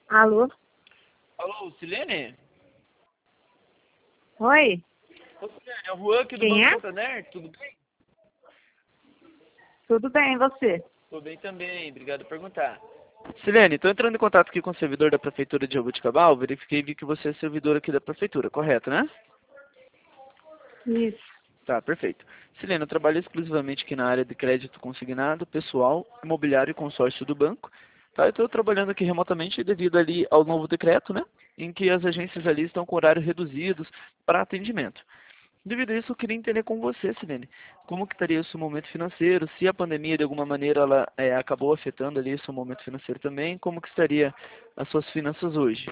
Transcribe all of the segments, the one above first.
Alô? Alô, Silene? Oi? Ô, Silene, é o Juan aqui do Quem Banco é? Santander, tudo bem? Tudo bem, e você? Tô bem também, obrigado por perguntar. Silene, estou entrando em contato aqui com o servidor da Prefeitura de Jaboticabal, verifiquei e vi que você é servidor aqui da Prefeitura, correto, né? Isso. Tá, perfeito. Silene, eu trabalho exclusivamente aqui na área de crédito consignado, pessoal, imobiliário e consórcio do banco. Tá, eu estou trabalhando aqui remotamente devido ali ao novo decreto, né? Em que as agências ali estão com horários reduzidos para atendimento. Devido a isso, eu queria entender com você, Silene, como que estaria o seu momento financeiro, se a pandemia de alguma maneira ela acabou afetando ali o seu momento financeiro também, como que estaria as suas finanças hoje?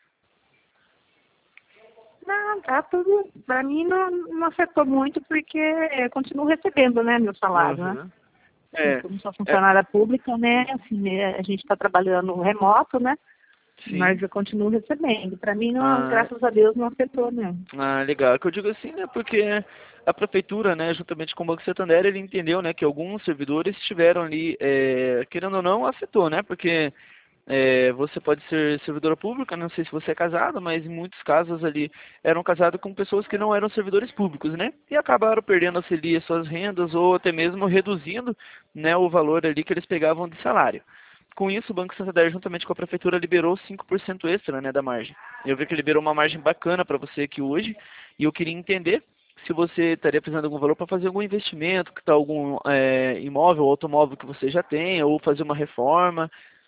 Não, tá tudo. Pra mim não afetou muito porque eu continuo recebendo, né, meu salário, né? Uhum. Eu, É, como sou é, funcionária pública, né, assim, né, a gente está trabalhando remoto, né? sim. Mas eu continuo recebendo. Pra mim, não, Ah, graças a Deus, não afetou, não. legal. É que eu digo assim, né, porque a prefeitura, né, juntamente com o Banco Santander, ele entendeu, né, que alguns servidores estiveram ali, querendo ou não, afetou, né, porque você pode ser servidora pública, não sei se você é casado, mas em muitos casos ali eram casados com pessoas que não eram servidores públicos, né? E acabaram perdendo ali as suas rendas ou até mesmo reduzindo, né, o valor ali que eles pegavam de salário. Com isso, o Banco Santander, juntamente com a Prefeitura, liberou 5% extra, né, da margem. Eu vi que liberou uma margem bacana para você aqui hoje, e eu queria entender se você estaria precisando de algum valor para fazer algum investimento, que está algum imóvel ou automóvel que você já tem, ou fazer uma reforma.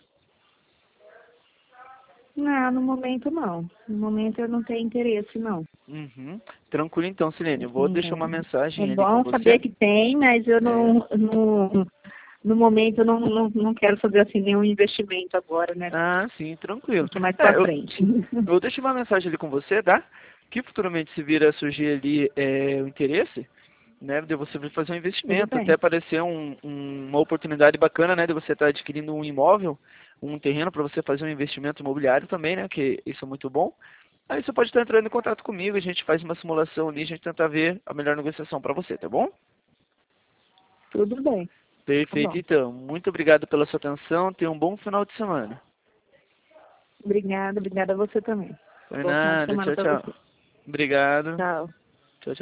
Não, no momento não. No momento eu não tenho interesse, não. Uhum. Tranquilo então, Silene. Eu vou Assim, deixar uma é mensagem ali com bom você. saber que tem, mas eu É, no momento eu não quero fazer assim nenhum investimento agora, né? sim, tranquilo. Deixa mais pra Eu frente. deixo uma mensagem ali com você, tá? Que futuramente se vir a surgir ali o interesse, né, de você vir fazer um Tudo investimento, até bem. aparecer uma oportunidade bacana, né, de você estar adquirindo um imóvel, um terreno para você fazer um investimento imobiliário também, né, que isso é muito bom. Aí você pode estar entrando em contato comigo, a gente faz uma simulação ali, a gente tenta ver a melhor negociação para você, tá bom? Tudo bem. Tá Perfeito, bom. então. Muito obrigado pela sua atenção. Tenha um bom final de semana. Obrigada a você também. Por Bom final de nada. semana Tchau, para tchau. você. Obrigado. Tchau.